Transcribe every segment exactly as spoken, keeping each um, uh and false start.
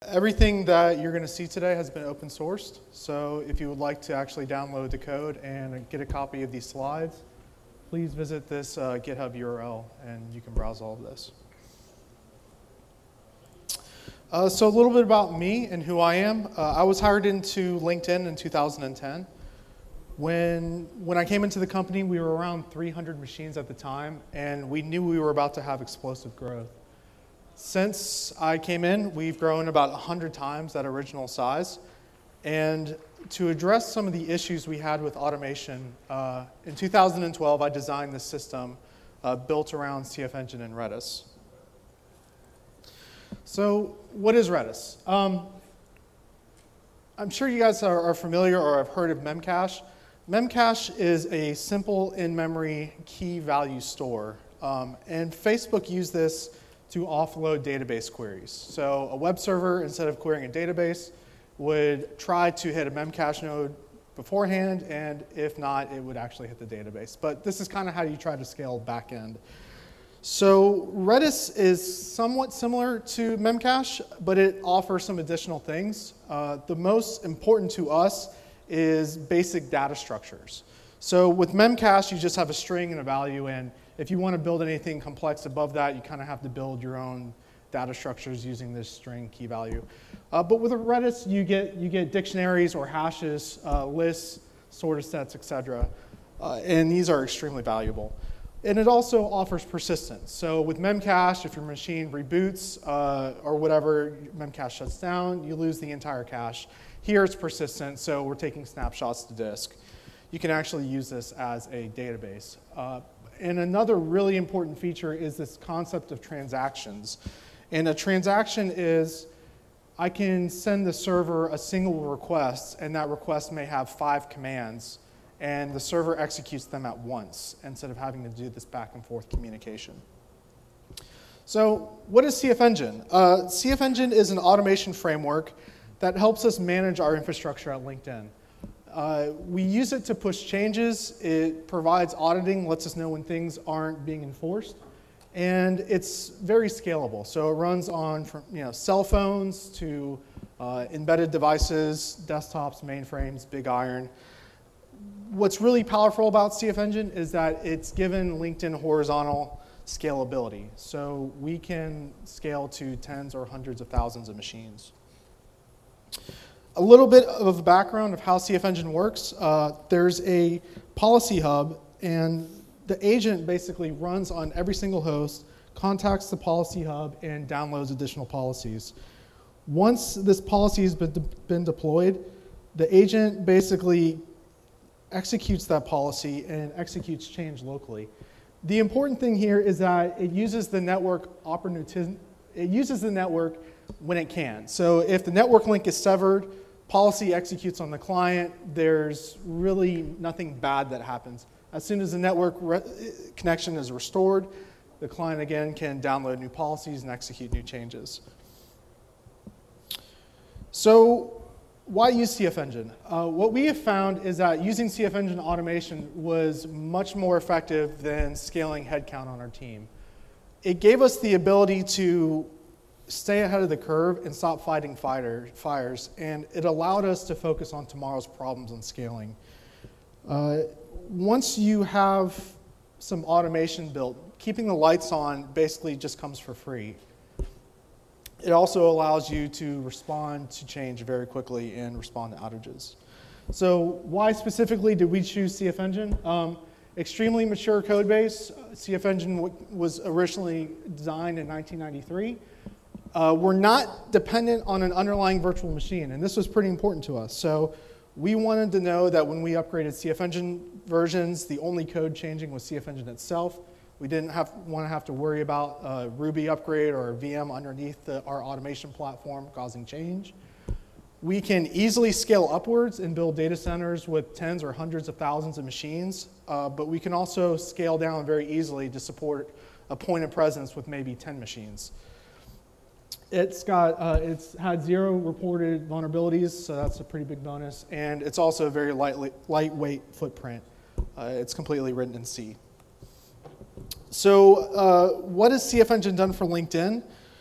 Everything that you're going to see today has been open sourced, so if you would like to actually download the code and get a copy of these slides, please visit this uh, GitHub U R L and you can browse all of this. Uh, so a little bit about me and who I am. Uh, I was hired into LinkedIn in two thousand ten. When, when I came into the company, we were around three hundred machines at the time, and we knew we were about to have explosive growth. Since I came in, we've grown about one hundred times that original size. And to address some of the issues we had with automation, uh, in two thousand twelve, I designed this system uh, built around C F Engine and Redis. So what is Redis? Um, I'm sure you guys are, are familiar or have heard of Memcache. Memcache is a simple in-memory key value store. Um, and Facebook used this to offload database queries. So a web server, instead of querying a database, would try to hit a Memcache node beforehand, and if not, it would actually hit the database. But this is kind of how you try to scale backend. So Redis is somewhat similar to Memcache, but it offers some additional things. Uh, the most important to us is basic data structures. So with Memcache, you just have a string and a value, and if you want to build anything complex above that, you kind of have to build your own data structures using this string key value. Uh, but with Redis, you get, you get dictionaries or hashes, uh, lists, sorted sets, et cetera. Uh, and these are extremely valuable. And it also offers persistence. So with Memcache, if your machine reboots uh, or whatever, Memcache shuts down, you lose the entire cache. Here it's persistent, so we're taking snapshots to disk. You can actually use this as a database. Uh, and another really important feature is this concept of transactions. And a transaction is, I can send the server a single request, and that request may have five commands, and the server executes them at once instead of having to do this back and forth communication. So what is C F Engine? Uh, C F Engine is an automation framework that helps us manage our infrastructure at LinkedIn. Uh, we use it to push changes. It provides auditing, lets us know when things aren't being enforced. And it's very scalable. So it runs on from, you know, cell phones to uh, embedded devices, desktops, mainframes, big iron. What's really powerful about C F Engine is that it's given LinkedIn horizontal scalability. So we can scale to tens or hundreds of thousands of machines. A little bit of a background of how C F Engine works. Uh, there's a policy hub, and the agent basically runs on every single host, contacts the policy hub, and downloads additional policies. Once this policy has been, de been deployed, the agent basically executes that policy and executes change locally. The important thing here is that it uses the network opportunism. It uses the network when it can. So if the network link is severed, policy executes on the client, there's really nothing bad that happens. As soon as the network connection is restored, the client again can download new policies and execute new changes. So why use C F Engine? Uh, what we have found is that using C F Engine automation was much more effective than scaling headcount on our team. It gave us the ability to stay ahead of the curve and stop fighting fighter, fires, and it allowed us to focus on tomorrow's problems and scaling. Uh, once you have some automation built, keeping the lights on basically just comes for free. It also allows you to respond to change very quickly and respond to outages. So why specifically did we choose C F Engine? Um, extremely mature code base. C F Engine w was originally designed in nineteen ninety-three. Uh, we're not dependent on an underlying virtual machine, and this was pretty important to us. So we wanted to know that when we upgraded C F Engine versions, the only code changing was C F Engine itself. We didn't have, want to have to worry about a Ruby upgrade or a V M underneath the, our automation platform causing change. We can easily scale upwards and build data centers with tens or hundreds of thousands of machines, uh, but we can also scale down very easily to support a point of presence with maybe ten machines. It's got, uh, it's had zero reported vulnerabilities, so that's a pretty big bonus. And it's also a very light, lightweight footprint. Uh, it's completely written in C. So uh, what has C F Engine done for LinkedIn?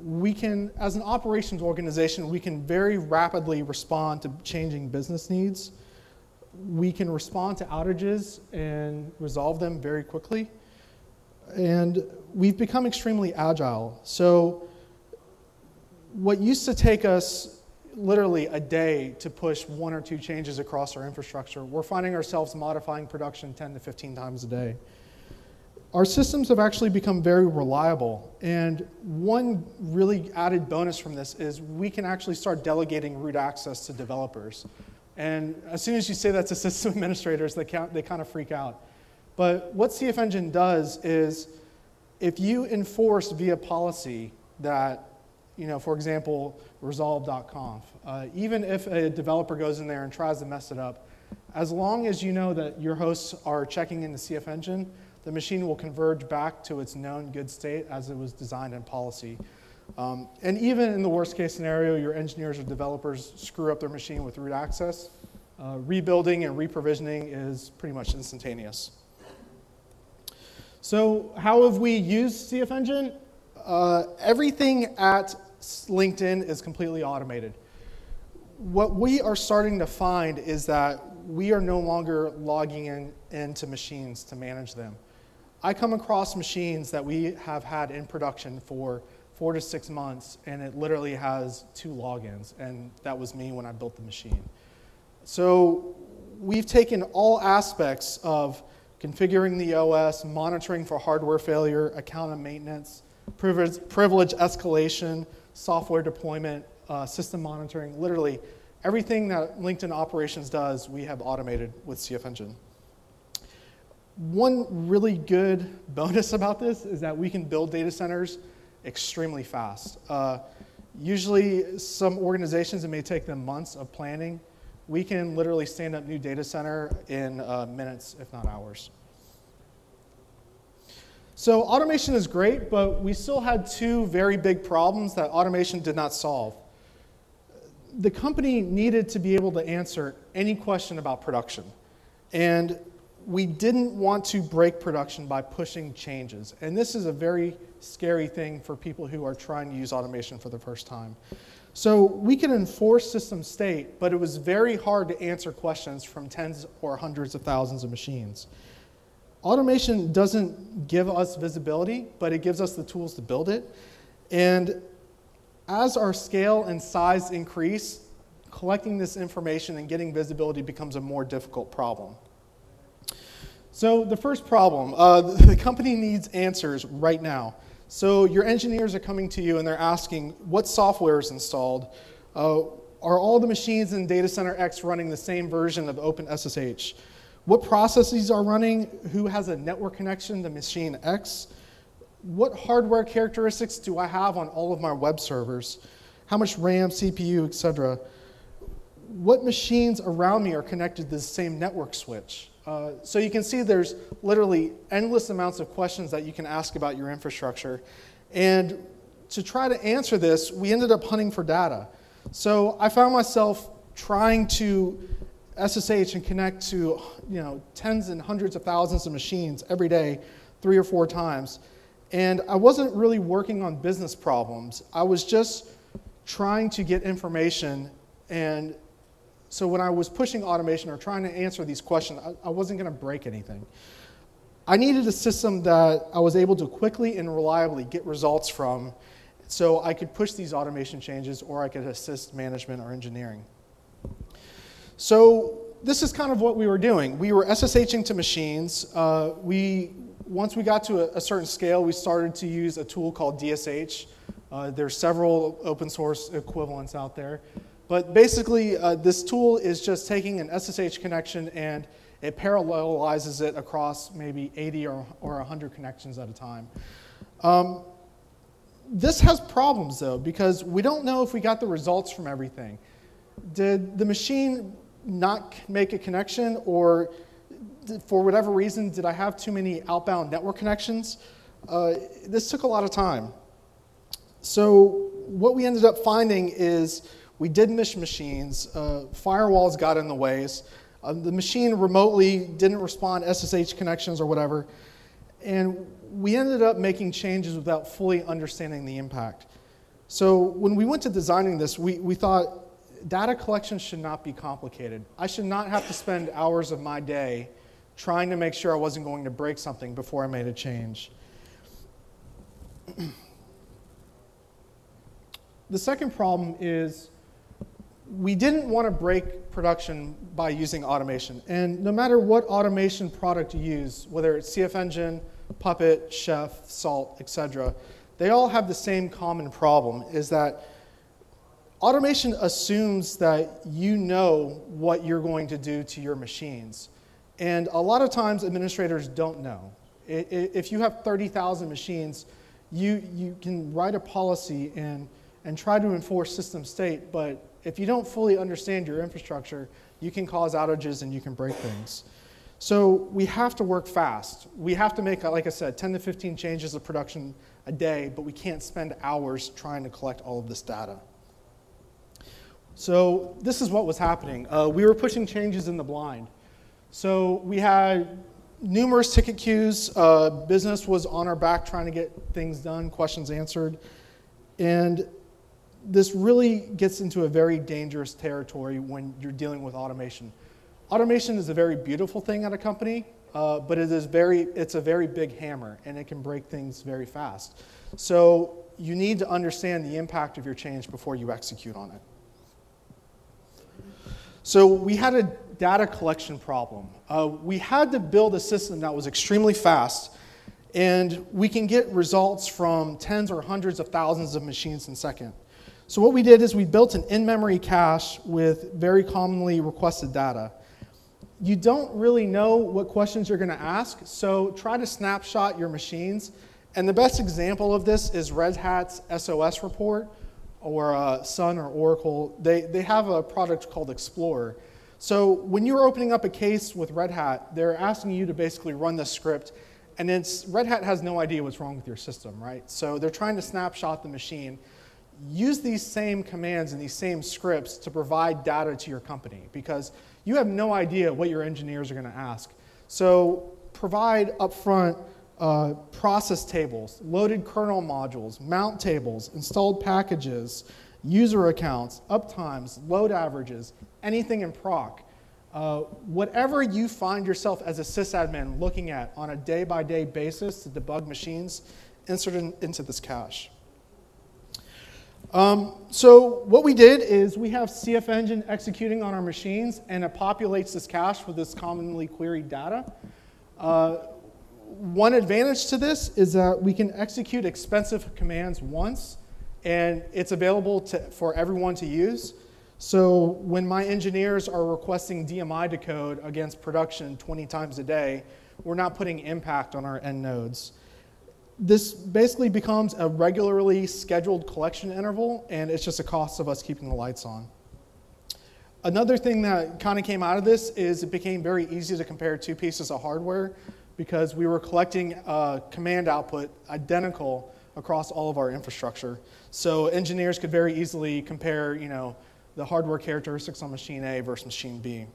we can, as an operations organization, we can very rapidly respond to changing business needs. We can respond to outages and resolve them very quickly. And we've become extremely agile. So what used to take us literally a day to push one or two changes across our infrastructure, we're finding ourselves modifying production ten to fifteen times a day. Our systems have actually become very reliable. And one really added bonus from this is we can actually start delegating root access to developers. And as soon as you say that to system administrators, they, count, they kind of freak out. But what C F Engine does is if you enforce via policy that, you know, for example, resolve dot conf, uh, even if a developer goes in there and tries to mess it up, as long as you know that your hosts are checking into C F Engine, the machine will converge back to its known good state as it was designed in policy. Um, and even in the worst case scenario, your engineers or developers screw up their machine with root access, uh, rebuilding and reprovisioning is pretty much instantaneous. So how have we used C F Engine? Uh, everything at LinkedIn is completely automated. What we are starting to find is that we are no longer logging in into machines to manage them. I come across machines that we have had in production for four to six months, and it literally has two logins, and that was me when I built the machine. So we've taken all aspects of configuring the O S, monitoring for hardware failure, account and maintenance, privilege, privilege escalation, software deployment, uh, system monitoring, literally everything that LinkedIn Operations does, we have automated with C F Engine. One really good bonus about this is that we can build data centers extremely fast. Uh, usually, some organizations, it may take them months of planning. We can literally stand up new data center in uh, minutes, if not hours. So automation is great, but we still had two very big problems that automation did not solve. The company needed to be able to answer any question about production. And we didn't want to break production by pushing changes. And this is a very scary thing for people who are trying to use automation for the first time. So we can enforce system state, but it was very hard to answer questions from tens or hundreds of thousands of machines. Automation doesn't give us visibility, but it gives us the tools to build it. And as our scale and size increase, collecting this information and getting visibility becomes a more difficult problem. So the first problem, uh, the company needs answers right now. So your engineers are coming to you and they're asking, what software is installed? Uh, are all the machines in Data Center X running the same version of OpenSSH? What processes are running? Who has a network connection to machine X? What hardware characteristics do I have on all of my web servers? How much RAM, C P U, et cetera? What machines around me are connected to the same network switch? Uh, so you can see there's literally endless amounts of questions that you can ask about your infrastructure. And to try to answer this, we ended up hunting for data. So I found myself trying to S S H and connect to, you know, tens and hundreds of thousands of machines every day, three or four times. And I wasn't really working on business problems. I was just trying to get information. And so when I was pushing automation or trying to answer these questions, I, I wasn't going to break anything. I needed a system that I was able to quickly and reliably get results from so I could push these automation changes or I could assist management or engineering. So this is kind of what we were doing. We were SSHing to machines. Uh, we, once we got to a, a certain scale, we started to use a tool called D S H. Uh, there's several open source equivalents out there. But basically, uh, this tool is just taking an S S H connection and it parallelizes it across maybe eighty or, or one hundred connections at a time. Um, this has problems, though, because we don't know if we got the results from everything. Did the machine not make a connection, or did, for whatever reason, did I have too many outbound network connections? Uh, this took a lot of time. So what we ended up finding is we did miss machines. Uh, firewalls got in the ways. Uh, the machine remotely didn't respond S S H connections or whatever. And we ended up making changes without fully understanding the impact. So when we went to designing this, we, we thought data collection should not be complicated. I should not have to spend hours of my day trying to make sure I wasn't going to break something before I made a change. The second problem is we didn't want to break production by using automation. And no matter what automation product you use, whether it's C F Engine, Puppet, Chef, Salt, et cetera, they all have the same common problem, is that automation assumes that you know what you're going to do to your machines. And a lot of times administrators don't know. If you have thirty thousand machines, you, you can write a policy and, and try to enforce system state, but if you don't fully understand your infrastructure, you can cause outages and you can break things. So we have to work fast. We have to make, like I said, ten to fifteen changes of production a day, but we can't spend hours trying to collect all of this data. So this is what was happening. Uh, we were pushing changes in the blind. So we had numerous ticket queues. Uh, business was on our back trying to get things done, questions answered. And this really gets into a very dangerous territory when you're dealing with automation. Automation is a very beautiful thing at a company, uh, but it is very, it's a very big hammer, and it can break things very fast. So you need to understand the impact of your change before you execute on it. So we had a data collection problem. Uh, we had to build a system that was extremely fast, and we can get results from tens or hundreds of thousands of machines in a second. So what we did is we built an in-memory cache with very commonly requested data. You don't really know what questions you're going to ask, so try to snapshot your machines. And the best example of this is Red Hat's S O S report, or uh, Sun or Oracle. They, they have a product called Explorer. So when you're opening up a case with Red Hat, they're asking you to basically run the script, and it's, Red Hat has no idea what's wrong with your system, right? So they're trying to snapshot the machine. Use these same commands and these same scripts to provide data to your company, because you have no idea what your engineers are going to ask. So provide upfront uh, process tables, loaded kernel modules, mount tables, installed packages, user accounts, uptimes, load averages, anything in proc. Uh, whatever you find yourself as a sysadmin looking at on a day-by-day basis to debug machines, insert in, into this cache. Um, so what we did is we have C F Engine executing on our machines, and it populates this cache with this commonly queried data. Uh, one advantage to this is that we can execute expensive commands once, and it's available to, for everyone to use. So when my engineers are requesting D M I decode against production twenty times a day, we're not putting impact on our end nodes. This basically becomes a regularly scheduled collection interval, and it's just a cost of us keeping the lights on. Another thing that kind of came out of this is it became very easy to compare two pieces of hardware, because we were collecting uh, command output identical across all of our infrastructure. So engineers could very easily compare, you know, the hardware characteristics on machine A versus machine B.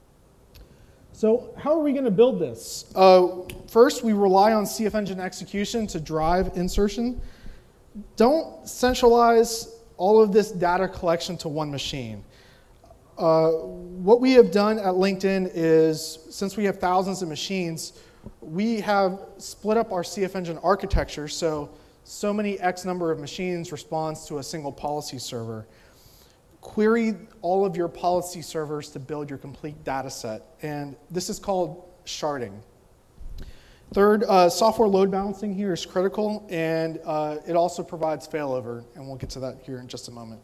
So how are we going to build this? Uh, first, we rely on C F Engine execution to drive insertion. Don't centralize all of this data collection to one machine. Uh, what we have done at LinkedIn is, since we have thousands of machines, we have split up our C F Engine architecture, so so many X number of machines responds to a single policy server. Query all of your policy servers to build your complete data set, and this is called sharding. Third, uh, software load balancing here is critical, and uh, it also provides failover, and we'll get to that here in just a moment.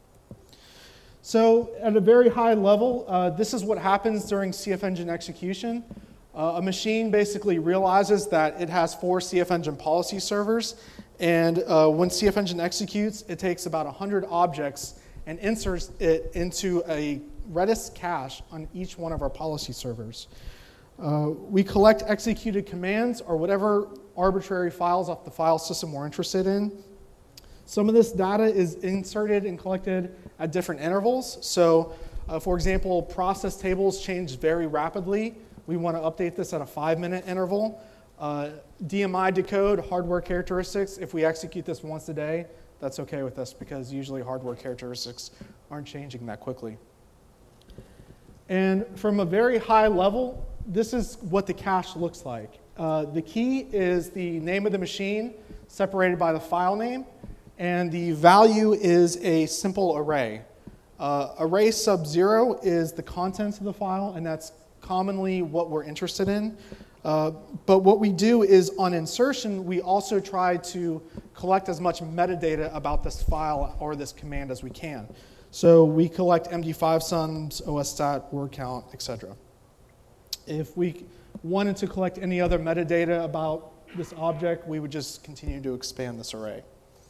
So at a very high level, uh, this is what happens during C F Engine execution. Uh, a machine basically realizes that it has four C F Engine policy servers, and uh, when C F Engine executes, it takes about one hundred objects and inserts it into a Redis cache on each one of our policy servers. Uh, we collect executed commands or whatever arbitrary files off the file system we're interested in. Some of this data is inserted and collected at different intervals. So, uh, for example, process tables change very rapidly. We want to update this at a five-minute interval. Uh, D M I decode, hardware characteristics, if we execute this once a day, that's okay with us because usually hardware characteristics aren't changing that quickly. And from a very high level, this is what the cache looks like. Uh, the key is the name of the machine separated by the file name, and the value is a simple array. Uh, array sub zero is the contents of the file, and that's commonly what we're interested in. Uh, but what we do is on insertion, we also try to collect as much metadata about this file or this command as we can. So we collect M D five sums, O S stat, word count, et cetera. If we wanted to collect any other metadata about this object, we would just continue to expand this array.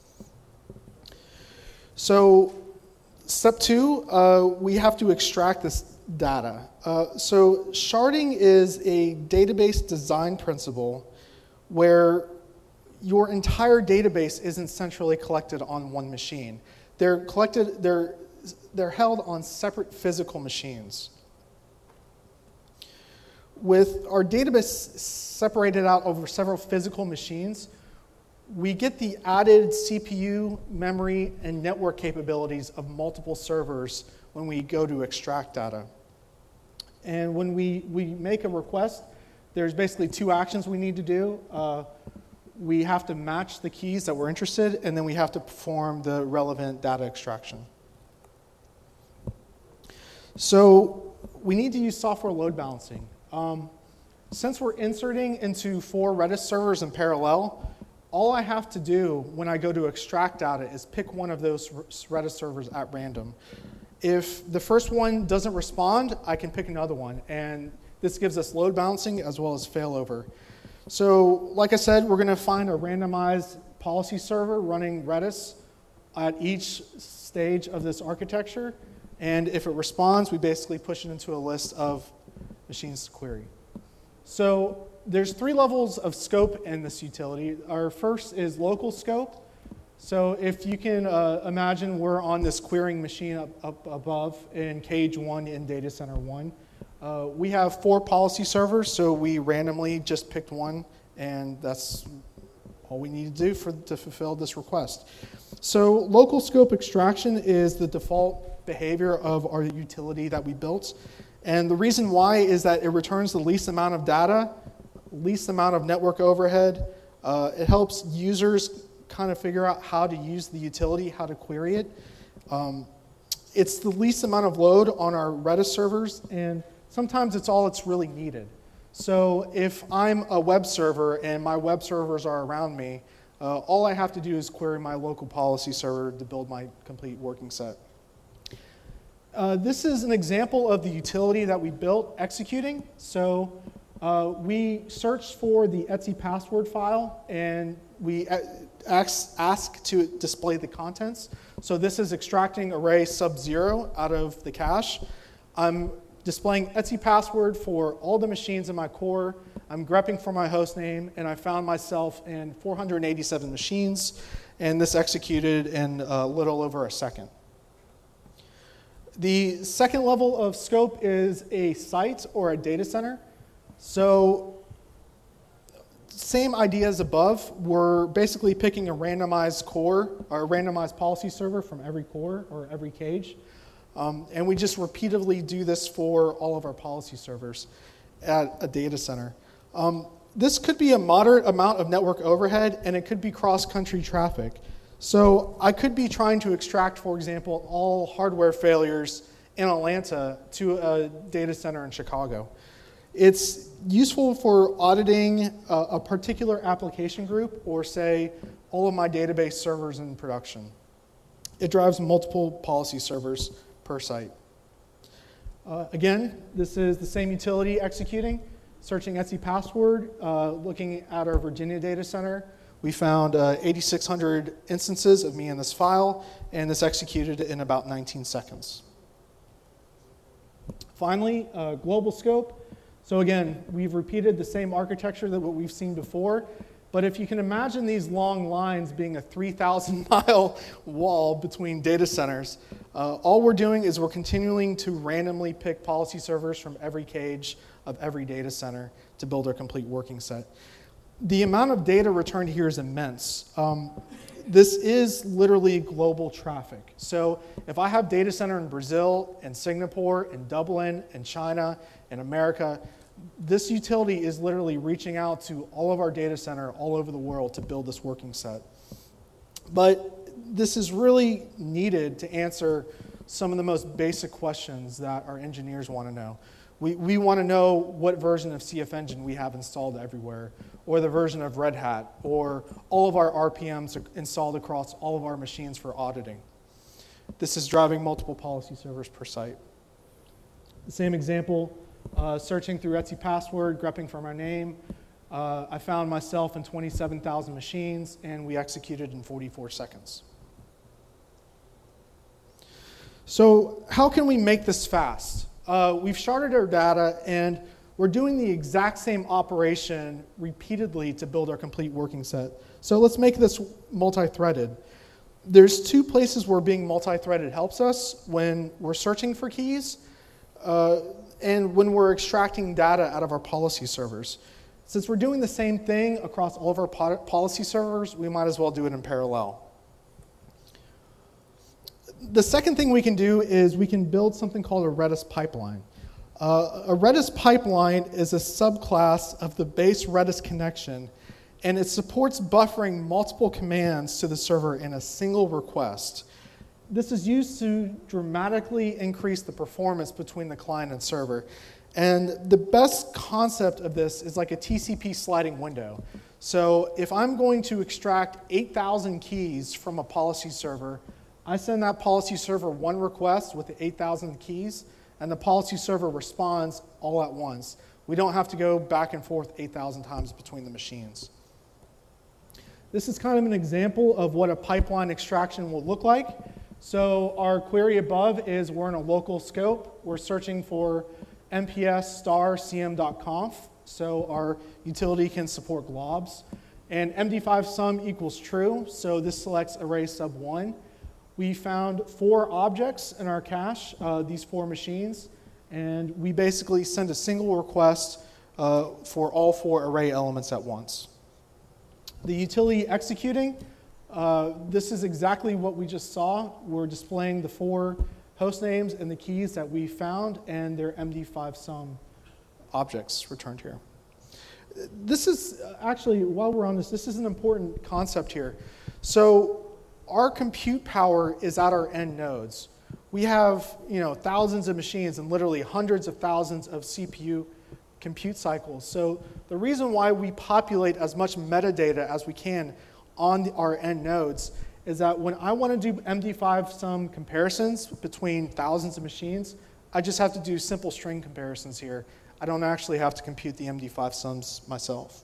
So step two, uh, we have to extract this data. Uh, so sharding is a database design principle where your entire database isn't centrally collected on one machine. They're collected, they're, they're held on separate physical machines. With our database separated out over several physical machines, we get the added C P U, memory, and network capabilities of multiple servers when we go to extract data. And when we, we make a request, there's basically two actions we need to do. Uh, we have to match the keys that we're interested, and then we have to perform the relevant data extraction. So we need to use software load balancing. Um, since we're inserting into four Redis servers in parallel, all I have to do when I go to extract data is pick one of those Redis servers at random. If the first one doesn't respond, I can pick another one, and this gives us load balancing as well as failover. So like I said, we're going to find a randomized policy server running Redis at each stage of this architecture, and if it responds, we basically push it into a list of machines to query. So there's three levels of scope in this utility. Our first is local scope. So if you can uh, imagine we're on this querying machine up, up above in cage one in data center one. Uh, we have four policy servers, so we randomly just picked one, and that's all we need to do for, to fulfill this request. So local scope extraction is the default behavior of our utility that we built. And the reason why is that it returns the least amount of data, least amount of network overhead. Uh, it helps users kind of figure out how to use the utility, how to query it. Um, it's the least amount of load on our Redis servers, and sometimes it's all that's really needed. So if I'm a web server and my web servers are around me, uh, all I have to do is query my local policy server to build my complete working set. Uh, this is an example of the utility that we built executing. So uh, we searched for the Etsy password file, and we ask, ask to display the contents. So this is extracting array sub zero out of the cache. I'm displaying Etsy password for all the machines in my core. I'm grepping for my host name, and I found myself in four hundred eighty-seven machines, and this executed in a little over a second. The second level of scope is a site or a data center. So same idea as above. We're basically picking a randomized core or a randomized policy server from every core or every cage. Um, and we just repeatedly do this for all of our policy servers at a data center. Um, this could be a moderate amount of network overhead, and it could be cross-country traffic. So I could be trying to extract, for example, all hardware failures in Atlanta to a data center in Chicago. It's useful for auditing a, a particular application group, or say, all of my database servers in production. It drives multiple policy servers per site. Uh, again, this is the same utility executing, searching Etsy password, uh, looking at our Virginia data center. We found uh, eighty-six hundred instances of me in this file, and this executed in about nineteen seconds. Finally, uh, global scope. So again, we've repeated the same architecture that what we've seen before, but if you can imagine these long lines being a three thousand mile wall between data centers, uh, all we're doing is we're continuing to randomly pick policy servers from every cage of every data center to build our complete working set. The amount of data returned here is immense. Um, this is literally global traffic. So if I have data center in Brazil, in Singapore, in Dublin, in China, in America, this utility is literally reaching out to all of our data center all over the world to build this working set. But this is really needed to answer some of the most basic questions that our engineers want to know. We, we want to know what version of C F Engine we have installed everywhere, or the version of Red Hat, or all of our R P Ms are installed across all of our machines for auditing. This is driving multiple policy servers per site. The same example, uh, searching through Etsy password, grepping for my name. Uh, I found myself in twenty-seven thousand machines, and we executed in forty-four seconds. So how can we make this fast? Uh, we've sharded our data, and we're doing the exact same operation repeatedly to build our complete working set. So let's make this multi-threaded. There's two places where being multi-threaded helps us: when we're searching for keys, uh, and when we're extracting data out of our policy servers. Since we're doing the same thing across all of our policy servers, we might as well do it in parallel. The second thing we can do is we can build something called a Redis pipeline. Uh, a Redis pipeline is a subclass of the base Redis connection, and it supports buffering multiple commands to the server in a single request. This is used to dramatically increase the performance between the client and server. And the best concept of this is like a T C P sliding window. So if I'm going to extract eight thousand keys from a policy server, I send that policy server one request with the eight thousand keys, and the policy server responds all at once. We don't have to go back and forth eight thousand times between the machines. This is kind of an example of what a pipeline extraction will look like. So our query above is we're in a local scope. We're searching for M P S star C M dot conf, so our utility can support globs. And M D five sum equals true, so this selects array sub one. We found four objects in our cache, uh, these four machines, and we basically send a single request uh, for all four array elements at once. The utility executing, uh, this is exactly what we just saw. We're displaying the four host names and the keys that we found, and their M D five sum objects returned here. This is actually, while we're on this, this is an important concept here. So our compute power is at our end nodes. We have, you know, thousands of machines and literally hundreds of thousands of C P U compute cycles. So the reason why we populate as much metadata as we can on the, our end nodes is that when I want to do M D five sum comparisons between thousands of machines, I just have to do simple string comparisons here. I don't actually have to compute the M D five sums myself.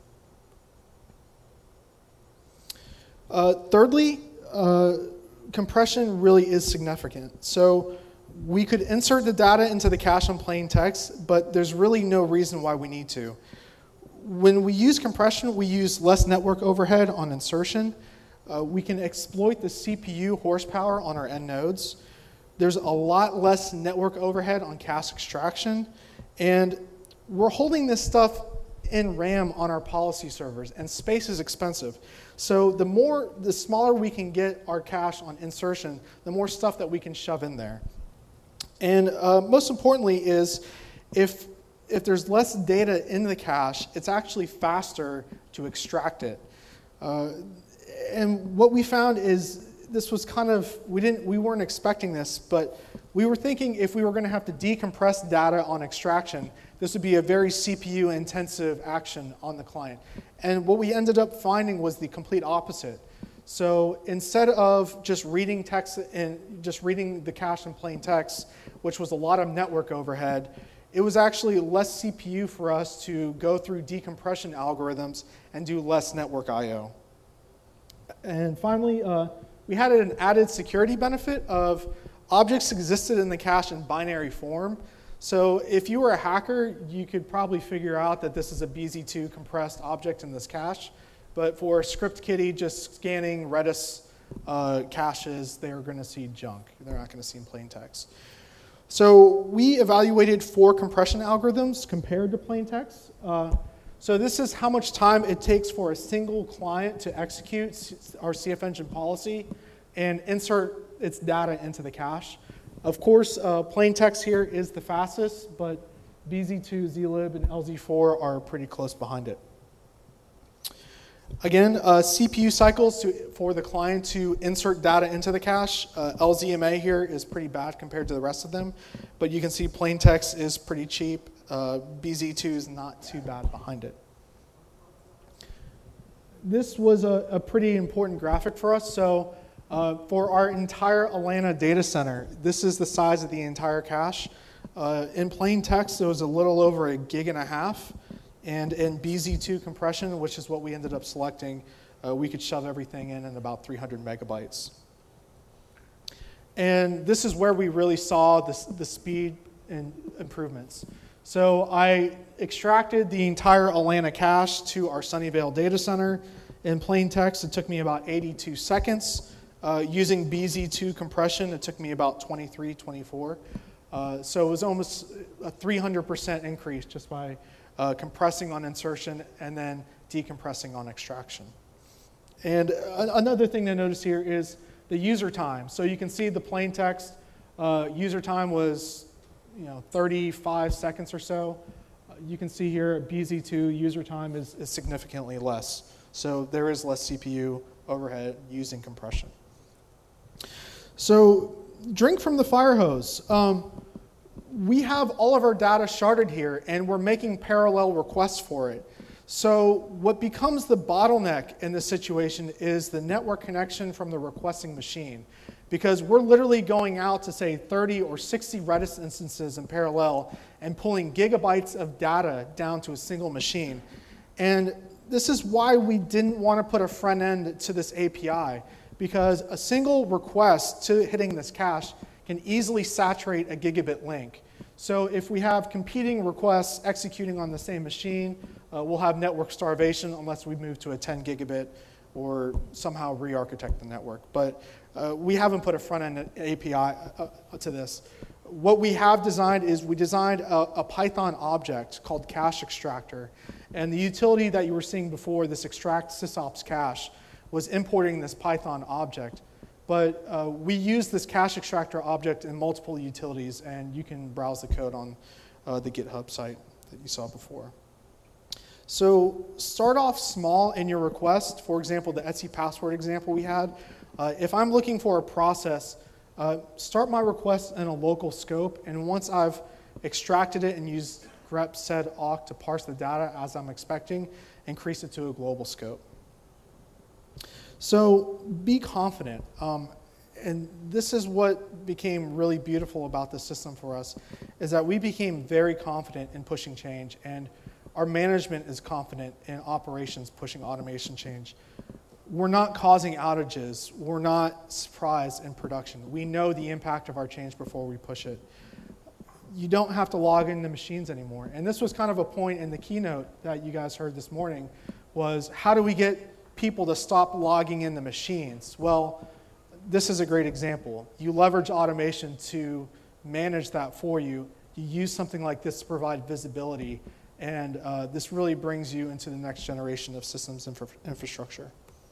Uh, thirdly, uh, compression really is significant. So we could insert the data into the cache in plain text, but there's really no reason why we need to. When we use compression, we use less network overhead on insertion. Uh, we can exploit the C P U horsepower on our end nodes. There's a lot less network overhead on cache extraction. And we're holding this stuff in RAM on our policy servers, and space is expensive. So the more, the smaller we can get our cache on insertion, the more stuff that we can shove in there. And uh, most importantly is if, if there's less data in the cache, it's actually faster to extract it. Uh, And what we found is this was kind of, we, didn't, we weren't expecting this, but we were thinking if we were going to have to decompress data on extraction, this would be a very C P U intensive action on the client. And what we ended up finding was the complete opposite. So instead of just reading text and just reading the cache in plain text, which was a lot of network overhead, it was actually less C P U for us to go through decompression algorithms and do less network I O. And finally, uh, we had an added security benefit of objects existed in the cache in binary form. So if you were a hacker, you could probably figure out that this is a B Z two compressed object in this cache. But for ScriptKitty just scanning Redis uh, caches, they're going to see junk. They're not going to see in plain text. So we evaluated four compression algorithms compared to plain text. Uh, So this is how much time it takes for a single client to execute our C F Engine policy and insert its data into the cache. Of course, uh, plain text here is the fastest, but B Z two, Z lib, and L Z four are pretty close behind it. Again, uh, C P U cycles to, for the client to insert data into the cache. Uh, L Z M A here is pretty bad compared to the rest of them, but you can see plain text is pretty cheap. Uh, B Z two is not too bad behind it. This was a, a pretty important graphic for us. So uh, for our entire Atlanta data center, this is the size of the entire cache. Uh, in plain text, it was a little over a gig and a half. And in B Z two compression, which is what we ended up selecting, uh, we could shove everything in in about three hundred megabytes. And this is where we really saw the, the speed and improvements. So I extracted the entire Atlanta cache to our Sunnyvale data center. In plain text, it took me about eighty-two seconds. Uh, using B Z two compression, it took me about twenty-three, twenty-four. Uh, so it was almost a three hundred percent increase just by Uh, compressing on insertion and then decompressing on extraction. And uh, another thing to notice here is the user time. So you can see the plain text uh, user time was you know, thirty-five seconds or so. Uh, you can see here at B Z two user time is, is significantly less. So there is less C P U overhead using compression. So drink from the fire hose. Um, We have all of our data sharded here, and we're making parallel requests for it. So what becomes the bottleneck in this situation is the network connection from the requesting machine, because we're literally going out to, say, thirty or sixty Redis instances in parallel and pulling gigabytes of data down to a single machine. And this is why we didn't want to put a front end to this A P I, because a single request to hitting this cache can easily saturate a gigabit link. So if we have competing requests executing on the same machine, uh, we'll have network starvation unless we move to a ten gigabit or somehow re-architect the network. But uh, we haven't put a front-end A P I uh, to this. What we have designed is we designed a, a Python object called cache extractor. And the utility that you were seeing before, this extract sysops cache, was importing this Python object. But uh, we use this cache extractor object in multiple utilities, and you can browse the code on uh, the GitHub site that you saw before. So start off small in your request. For example, the Etsy password example we had. Uh, if I'm looking for a process, uh, start my request in a local scope, and once I've extracted it and used grep sed awk to parse the data as I'm expecting, increase it to a global scope. So be confident, um, and this is what became really beautiful about this system for us, is that we became very confident in pushing change, and our management is confident in operations pushing automation change. We're not causing outages. We're not surprised in production. We know the impact of our change before we push it. You don't have to log in the machines anymore. And this was kind of a point in the keynote that you guys heard this morning, was how do we get people to stop logging in the machines? Well, this is a great example. You leverage automation to manage that for you. You use something like this to provide visibility, and uh, this really brings you into the next generation of systems infra infrastructure.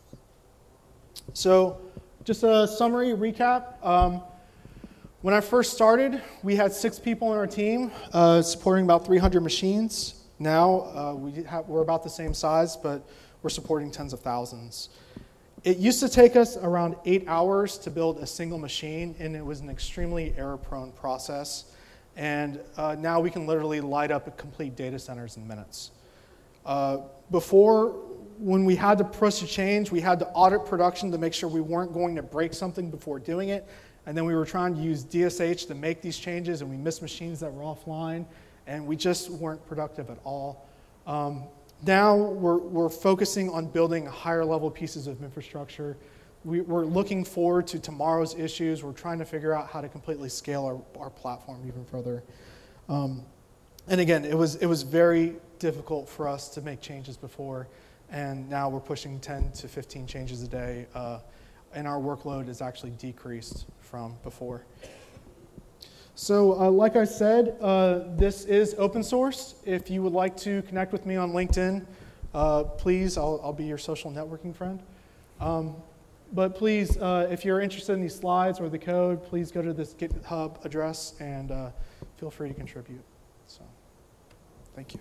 So just a summary recap. Um, when I first started, we had six people on our team uh, supporting about three hundred machines. Now uh, we have, we're about the same size, but we're supporting tens of thousands. It used to take us around eight hours to build a single machine, and it was an extremely error-prone process. And uh, now we can literally light up complete data centers in minutes. Uh, before, when we had to push a change, we had to audit production to make sure we weren't going to break something before doing it. And then we were trying to use D S H to make these changes, and we missed machines that were offline, and we just weren't productive at all. Um, Now we're, we're focusing on building higher level pieces of infrastructure. We, we're looking forward to tomorrow's issues. We're trying to figure out how to completely scale our, our platform even further. Um, and again, it was, it was very difficult for us to make changes before, and now we're pushing ten to fifteen changes a day, uh, and our workload is actually decreased from before. So uh, like I said, uh, this is open source. If you would like to connect with me on LinkedIn, uh, please, I'll, I'll be your social networking friend. Um, but please, uh, if you're interested in these slides or the code, please go to this GitHub address and uh, feel free to contribute. So, thank you.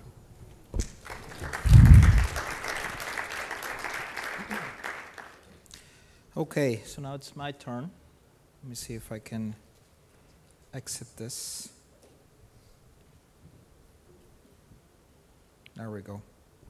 Okay, so now it's my turn. Let me see if I can exit this. There we go.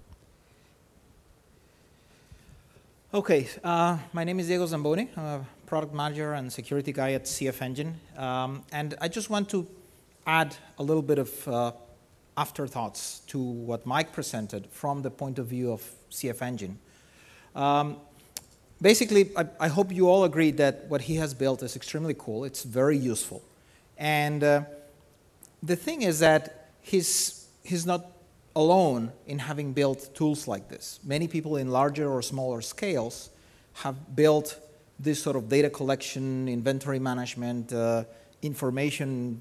Okay, uh, my name is Diego Zamboni. I'm a product manager and security guy at C F Engine. Um, and I just want to add a little bit of uh, afterthoughts to what Mike presented from the point of view of C F Engine. Um, basically, I, I hope you all agree that what he has built is extremely cool. It's very useful. And uh, the thing is that he's, he's not alone in having built tools like this. Many people in larger or smaller scales have built this sort of data collection, inventory management, uh, information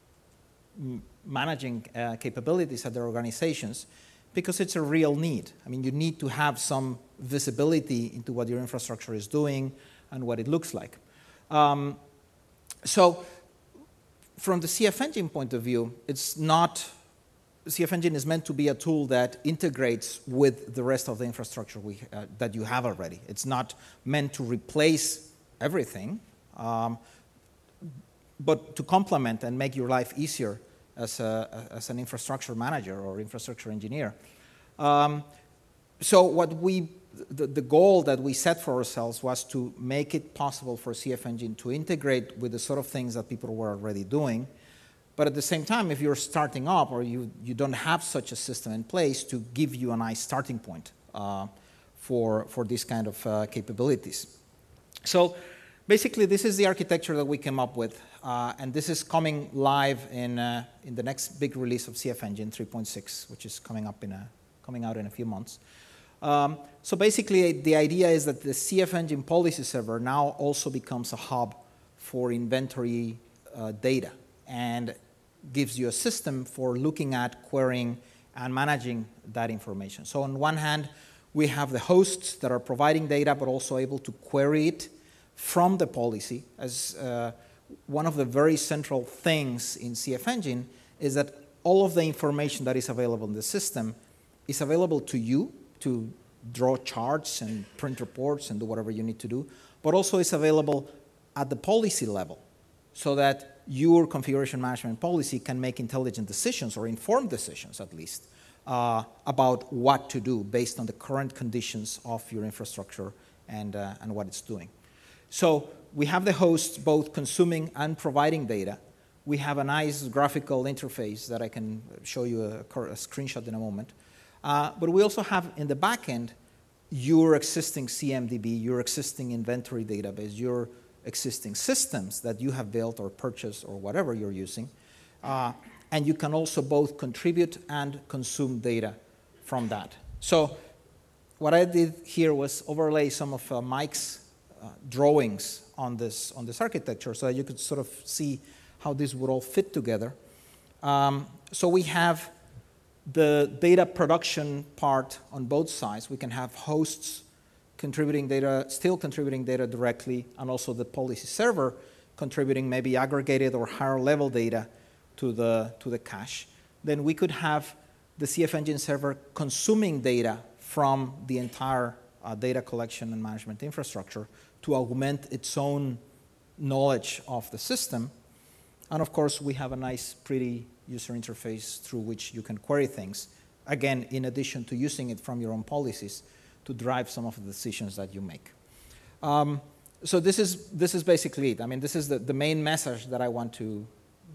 managing uh, capabilities at their organizations because it's a real need. I mean, you need to have some visibility into what your infrastructure is doing and what it looks like. Um, so from the C F Engine point of view, it's not C F Engine is meant to be a tool that integrates with the rest of the infrastructure we, uh, that you have already. It's not meant to replace everything, um, but to complement and make your life easier as, a, as an infrastructure manager or infrastructure engineer. Um, so what we, the, the goal that we set for ourselves was to make it possible for C F Engine to integrate with the sort of things that people were already doing. But at the same time, if you're starting up or you, you don't have such a system in place, to give you a nice starting point uh, for, for these kind of uh, capabilities. So basically, this is the architecture that we came up with. Uh, and this is coming live in, uh, in the next big release of C F Engine three point six, which is coming, up in a, coming out in a few months. Um, so basically, the idea is that the C F Engine policy server now also becomes a hub for inventory uh, data, and gives you a system for looking at, querying, and managing that information. So on one hand, we have the hosts that are providing data, but also able to query it from the policy. As uh, one of the very central things in C F Engine is that all of the information that is available in the system is available to you to draw charts and print reports and do whatever you need to do, but also is available at the policy level, so that your configuration management policy can make intelligent decisions, or informed decisions at least, uh, about what to do based on the current conditions of your infrastructure and, uh, and what it's doing. So we have the hosts both consuming and providing data. We have a nice graphical interface that I can show you a, a screenshot in a moment. Uh, but we also have in the back end your existing C M D B, your existing inventory database, your existing systems that you have built or purchased or whatever you're using. Uh, and you can also both contribute and consume data from that. So what I did here was overlay some of uh, Mike's uh, drawings on this, on this architecture so that you could sort of see how this would all fit together. Um, so we have the data production part on both sides. We can have hosts contributing data, still contributing data directly, and also the policy server contributing maybe aggregated or higher level data to the, to the cache. Then we could have the C F Engine server consuming data from the entire uh, data collection and management infrastructure to augment its own knowledge of the system. And of course, we have a nice, pretty user interface through which you can query things, again, in addition to using it from your own policies to drive some of the decisions that you make. Um, so this is, this is basically it. I mean, this is the, the main message that I want to,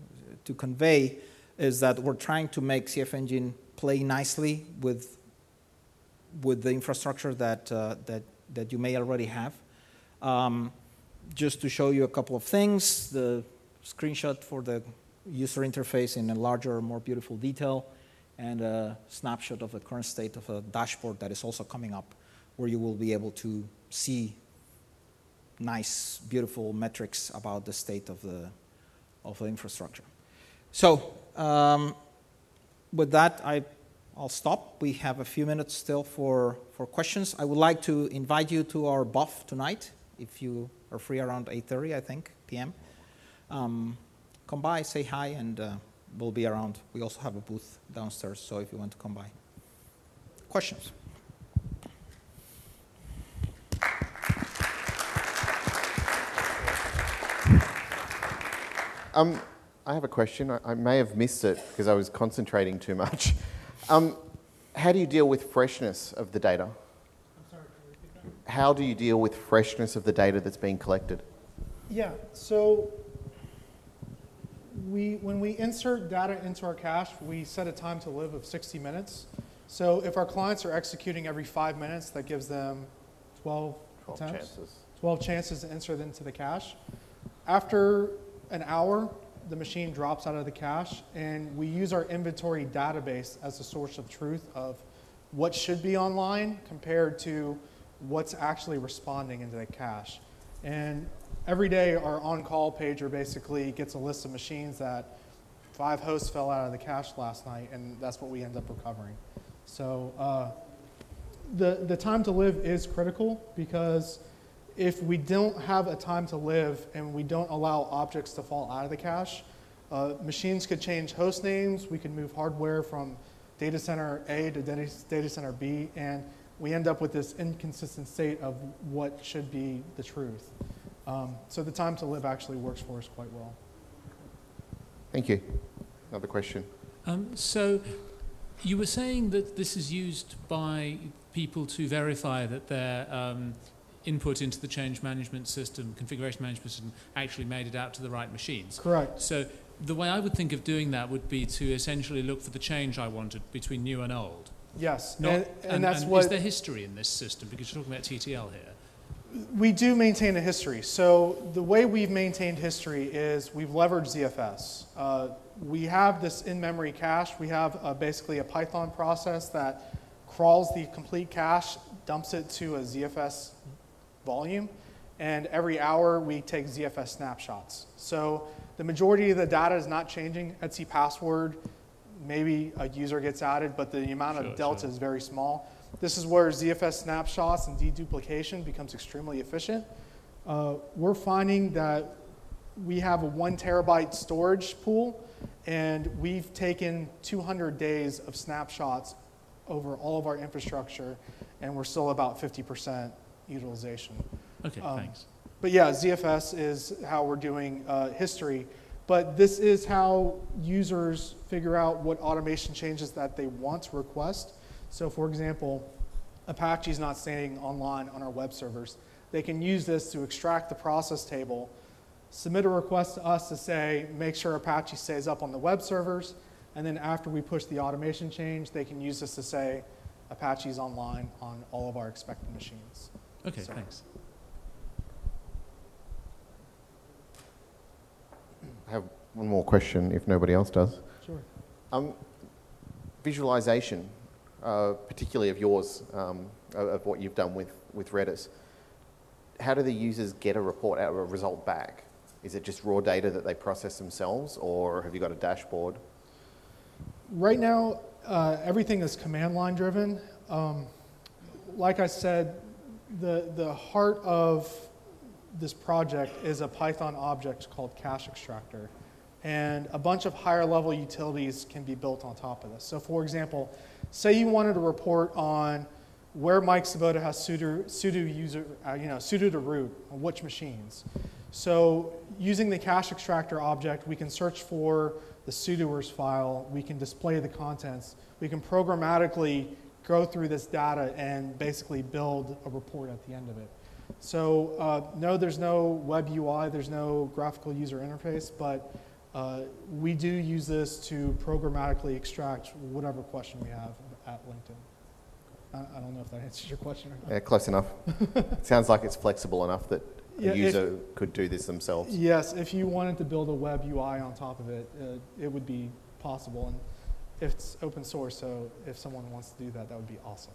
to convey, is that we're trying to make C F Engine play nicely with, with the infrastructure that, uh, that, that you may already have. Um, just to show you a couple of things, the screenshot for the user interface in a larger, more beautiful detail, and a snapshot of the current state of a dashboard that is also coming up, where you will be able to see nice, beautiful metrics about the state of the, of the infrastructure. So um, with that, I, I'll stop. We have a few minutes still for, for questions. I would like to invite you to our B U F tonight, if you are free around eight thirty, I think, p m Um, come by, say hi, and uh, we'll be around. We also have a booth downstairs, so if you want to come by. Questions? Um, I have a question. I, I may have missed it because I was concentrating too much. Um, how do you deal with freshness of the data? I'm sorry, can you repeat that? How do you deal with freshness of the data that's being collected? Yeah, so we, when we insert data into our cache, we set a time to live of sixty minutes. So if our clients are executing every five minutes, that gives them twelve, twelve attempts, chances. twelve chances to insert into the cache. After an hour, the machine drops out of the cache, and we use our inventory database as a source of truth of what should be online compared to what's actually responding into the cache. And every day, our on-call pager basically gets a list of machines that five hosts fell out of the cache last night, and that's what we end up recovering. So uh, the, the time to live is critical, because if we don't have a time to live and we don't allow objects to fall out of the cache, uh, machines could change host names, we could move hardware from data center A to data, data center B, and we end up with this inconsistent state of what should be the truth. Um, so the time to live actually works for us quite well. Thank you. Another question. Um, so you were saying that this is used by people to verify that their um, input into the change management system, configuration management system, actually made it out to the right machines. Correct. So the way I would think of doing that would be to essentially look for the change I wanted between new and old. Yes, Not, and, and, and that's and what... Is there history in this system? Because you're talking about T T L here. We do maintain a history. So the way we've maintained history is we've leveraged Z F S. Uh, we have this in-memory cache. We have uh, basically a Python process that crawls the complete cache, dumps it to a Z F S volume, and every hour we take Z F S snapshots. So the majority of the data is not changing. Etsy password, maybe a user gets added, but the amount Sure, of delta sure. is very small. This is where Z F S snapshots and deduplication becomes extremely efficient. Uh, we're finding that we have a one terabyte storage pool, and we've taken two hundred days of snapshots over all of our infrastructure, and we're still about fifty percent utilization. Okay, Um, thanks. But yeah, Z F S is how we're doing uh, history. But this is how users figure out what automation changes that they want to request. So for example, Apache's not staying online on our web servers. They can use this to extract the process table, submit a request to us to say, make sure Apache stays up on the web servers, and then after we push the automation change, they can use this to say, Apache's online on all of our expected machines. Okay, so- thanks. I have one more question if nobody else does. Sure. Um, visualization, uh, particularly of yours, um, of, of what you've done with, with Redis. How do the users get a report out, a result back? Is it just raw data that they process themselves, or have you got a dashboard? Right now, uh, everything is command line driven. Um, like I said, the, the heart of this project is a Python object called Cache Extractor. And a bunch of higher level utilities can be built on top of this. So for example, say you wanted to report on where Mike Sabota has sudo, sudo user, uh, you know, sudo to root, on which machines. So using the Cache Extractor object, we can search for the sudoers file, we can display the contents, we can programmatically go through this data and basically build a report at the end of it. So uh, no, there's no web U I, there's no graphical user interface, but uh, we do use this to programmatically extract whatever question we have at LinkedIn. I, I don't know if that answers your question or not. Yeah, close enough. It sounds like it's flexible enough that Yeah, a if- user could do this themselves. Yes, if you wanted to build a web U I on top of it, uh, it would be possible. And if it's open source, so if someone wants to do that, that would be awesome.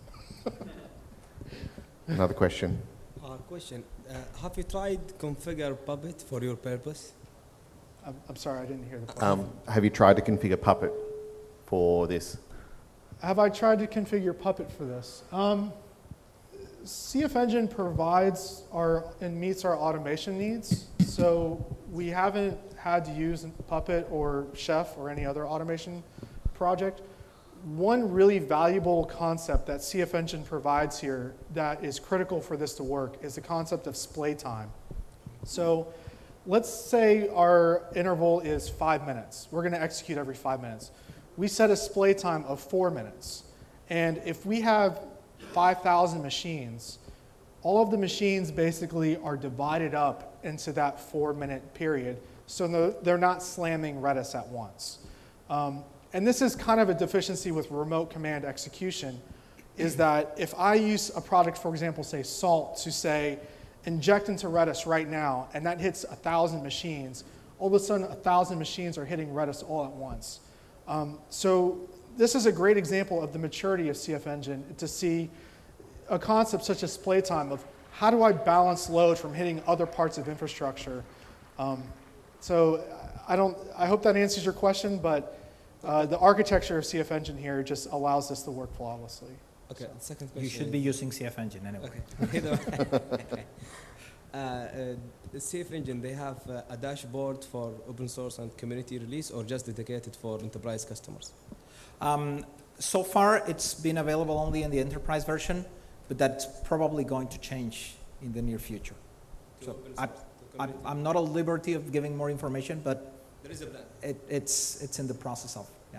Another question. Uh, question, uh, have you tried configure Puppet for your purpose? I'm, I'm sorry, I didn't hear the question. Um, have you tried to configure Puppet for this? Have I tried to configure Puppet for this? Um, C F Engine provides our and meets our automation needs, so we haven't had to use Puppet or Chef or any other automation project. One really valuable concept that C F Engine provides here that is critical for this to work is the concept of splay time. So let's say our interval is five minutes. We're going to execute every five minutes. We set a splay time of four minutes. And if we have five thousand machines, all of the machines basically are divided up into that four-minute period, so they're not slamming Redis at once. Um, and this is kind of a deficiency with remote command execution, is that if I use a product, for example, say Salt, to say, inject into Redis right now, and that hits one thousand machines, all of a sudden one thousand machines are hitting Redis all at once. Um, so this is a great example of the maturity of C F Engine to see a concept such as splay time of how do I balance load from hitting other parts of infrastructure. Um, so I don't. I hope that answers your question, but uh, the architecture of C F Engine here just allows this to work flawlessly. Okay, So. second question. You should be using C F Engine anyway. Okay. uh, uh, the C F Engine, they have uh, a dashboard for open source and community release, or just dedicated for enterprise customers? Um, so far, it's been available only in the enterprise version, but that's probably going to change in the near future. To So open I, source, to I, community? I'm not at liberty of giving more information, but There is a plan. it, it's, it's in the process of, yeah.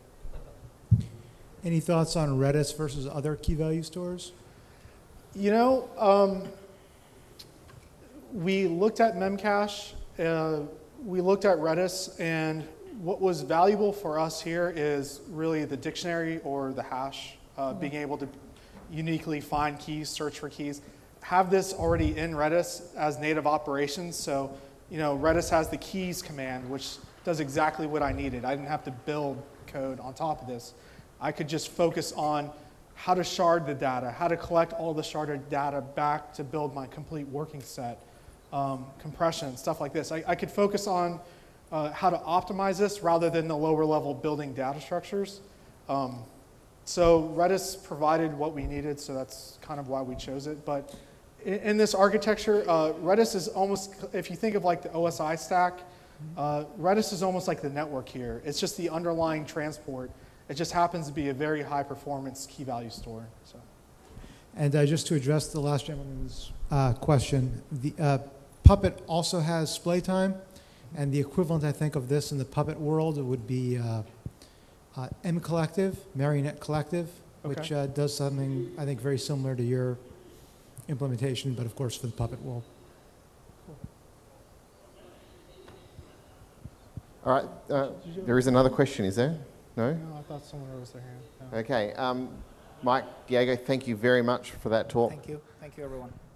Any thoughts on Redis versus other key value stores? You know, um, we looked at Memcache, uh, we looked at Redis, and what was valuable for us here is really the dictionary or the hash, uh, being able to uniquely find keys, search for keys. Have this already in Redis as native operations. So, you know, Redis has the keys command, which does exactly what I needed. I didn't have to build code on top of this. I could just focus on how to shard the data, how to collect all the sharded data back to build my complete working set, um, compression, stuff like this. I, I could focus on uh, how to optimize this rather than the lower level building data structures. Um, so Redis provided what we needed, so that's kind of why we chose it. But in, in this architecture, uh, Redis is almost, if you think of like the O S I stack, uh, Redis is almost like the network here. It's just the underlying transport. It just happens to be a very high performance key value store. So. And uh, just to address the last gentleman's uh, question, the uh, Puppet also has splay time, and the equivalent, I think, of this in the Puppet world would be uh, uh, M Collective, Marionette Collective, which Okay. uh, does something, I think, very similar to your implementation, but of course for the Puppet world. All right, uh, there is another question, is there? No? No, I thought someone raised their hand. No. Okay, um, Mike, Diego, thank you very much for that talk. Thank you. Thank you, everyone.